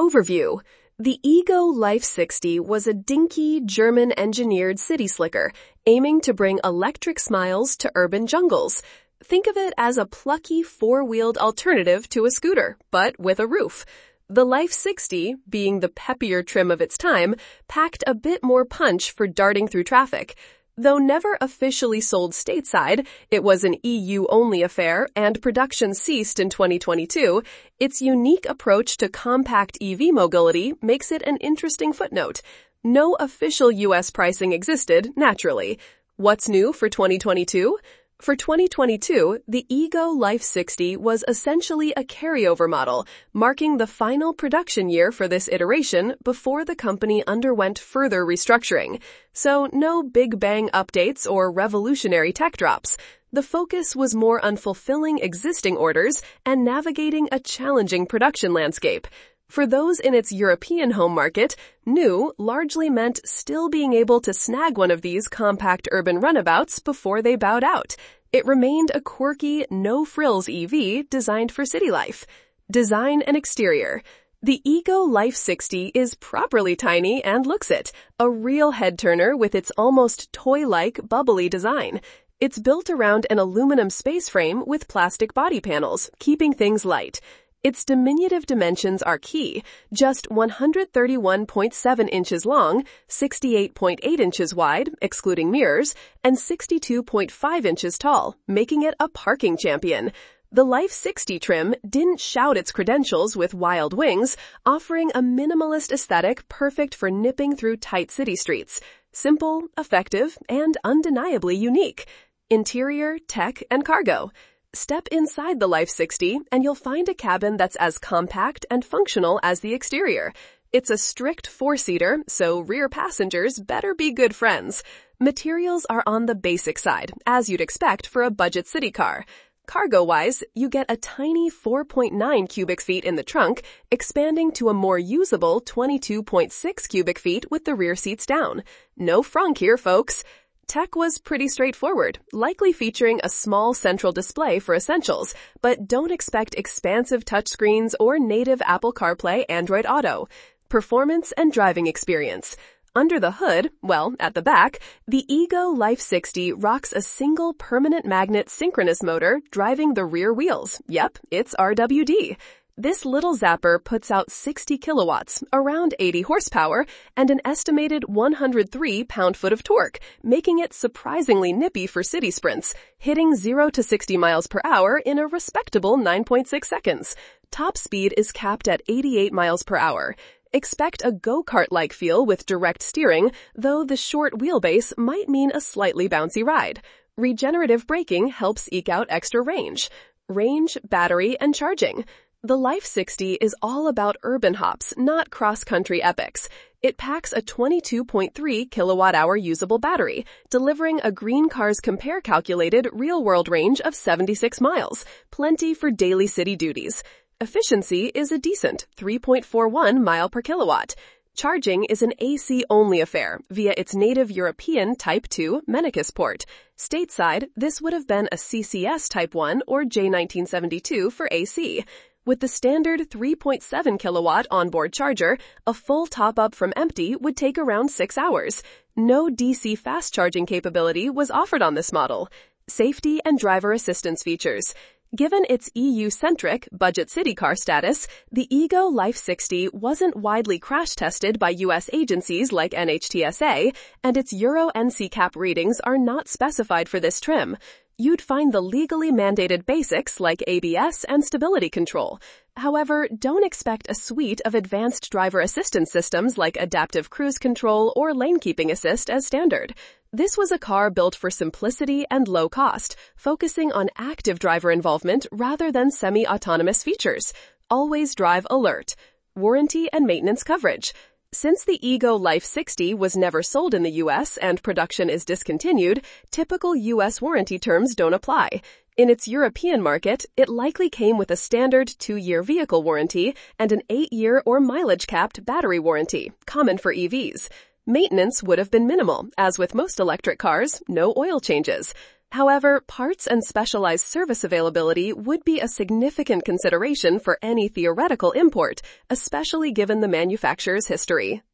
Overview. The Ego Life 60 was a dinky, German-engineered city slicker, aiming to bring electric smiles to urban jungles. Think of it as a plucky, four-wheeled alternative to a scooter, but with a roof. The Life 60, being the peppier trim of its time, packed a bit more punch for darting through traffic. Though never officially sold stateside, it was an EU-only affair and production ceased in 2022, its unique approach to compact EV mobility makes it an interesting footnote. No official US pricing existed, naturally. What's new for 2022? For 2022, the Ego Life 60 was essentially a carryover model, marking the final production year for this iteration before the company underwent further restructuring. So no big bang updates or revolutionary tech drops. The focus was more on fulfilling existing orders and navigating a challenging production landscape. For those in its European home market, new largely meant still being able to snag one of these compact urban runabouts before they bowed out. It remained a quirky, no-frills EV designed for city life. Design and exterior. The Ego Life 60 is properly tiny and looks it, a real head-turner with its almost toy-like, bubbly design. It's built around an aluminum space frame with plastic body panels, keeping things light. Its diminutive dimensions are key, just 131.7 inches long, 68.8 inches wide, excluding mirrors, and 62.5 inches tall, making it a parking champion. The Life 60 trim didn't shout its credentials with wild wings, offering a minimalist aesthetic perfect for nipping through tight city streets. Simple, effective, and undeniably unique. Interior, tech, and cargo. Step inside the Life 60 and you'll find a cabin that's as compact and functional as the exterior. It's a strict four-seater, so rear passengers better be good friends. Materials are on the basic side, as you'd expect for a budget city car. Cargo-wise, you get a tiny 4.9 cubic feet in the trunk, expanding to a more usable 22.6 cubic feet with the rear seats down. No frunk here, folks. Tech was pretty straightforward, likely featuring a small central display for essentials, but don't expect expansive touchscreens or native Apple CarPlay Android Auto. Performance and driving experience. Under the hood, well, at the back, the Ego Life 60 rocks a single permanent magnet synchronous motor driving the rear wheels. Yep, it's RWD. This little zapper puts out 60 kilowatts, around 80 horsepower, and an estimated 103 pound-foot of torque, making it surprisingly nippy for city sprints, hitting 0 to 60 miles per hour in a respectable 9.6 seconds. Top speed is capped at 88 miles per hour. Expect a go-kart-like feel with direct steering, though the short wheelbase might mean a slightly bouncy ride. Regenerative braking helps eke out extra range. Range, battery, and charging. The Life 60 is all about urban hops, not cross-country epics. It packs a 22.3 kilowatt-hour usable battery, delivering a Green Cars Compare calculated real-world range of 76 miles, plenty for daily city duties. Efficiency is a decent 3.41 mile per kilowatt. Charging is an AC-only affair via its native European Type 2 Mennekes port. Stateside, this would have been a CCS Type 1 or J1972 for AC. With the standard 3.7 kilowatt onboard charger, a full top-up from empty would take around 6 hours. No DC fast charging capability was offered on this model. Safety and driver assistance features. Given its EU-centric budget city car status, the Ego Life 60 wasn't widely crash-tested by US agencies like NHTSA, and its Euro NCAP readings are not specified for this trim. You'd find the legally mandated basics like ABS and stability control. However, don't expect a suite of advanced driver assistance systems like adaptive cruise control or lane keeping assist as standard. This was a car built for simplicity and low cost, focusing on active driver involvement rather than semi-autonomous features. Always drive alert. Warranty and maintenance coverage. Since the Ego Life 60 was never sold in the US and production is discontinued, typical US warranty terms don't apply. In its European market, it likely came with a standard 2-year vehicle warranty and an 8-year or mileage-capped battery warranty, common for EVs. Maintenance would have been minimal, as with most electric cars, no oil changes. However, parts and specialized service availability would be a significant consideration for any theoretical import, especially given the manufacturer's history.